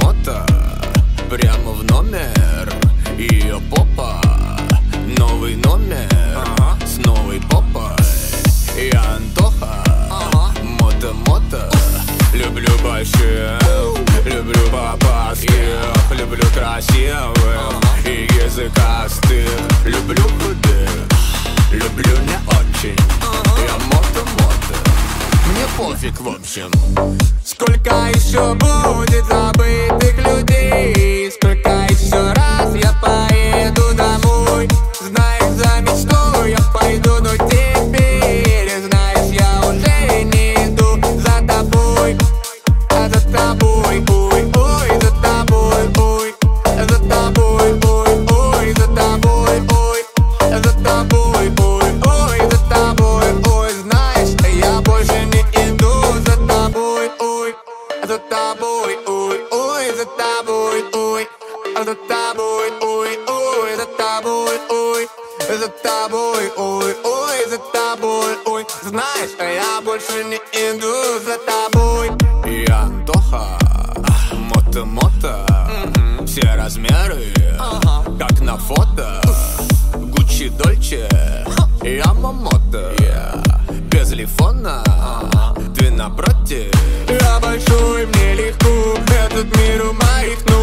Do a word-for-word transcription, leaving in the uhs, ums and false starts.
Мото-мото прямо в номер. Ее попа, новый номер, ага. С новой попой. Я Антоха, ага. Мото-мото. Люблю больших, люблю попаских, люблю красивых, ага. И языкастых. Люблю худых, люблю не очень, ага. Я мото-мото. Мне пофиг в общем. Сколько еще будет забытых людей? Сколько еще раз я поеду домой? Знаешь, за мечтой я пойду, но теперь, знаешь, я уже не иду за тобой. А за тобой, ой, ой, за тобой, ой, за тобой, ой, ой, за тобой, ой, за тобой, ой, ой, за тобой, ой. Знаешь, я больше не иду за тобой, ой, за тобой, ой, ой, за тобой, ой, за тобой, ой, ой, за тобой, ой, за тобой, ой, ой, за тобой, ой. Знаешь, я больше не иду за тобой. Я Антоха, мото-мото, mm-hmm. Все размеры, uh-huh. Как на фото. Гуччи, Дольче, huh. Я Момото, yeah. Без лифона, uh-huh. Ты напротив. Я большой, мне легко, этот мир у моих ног.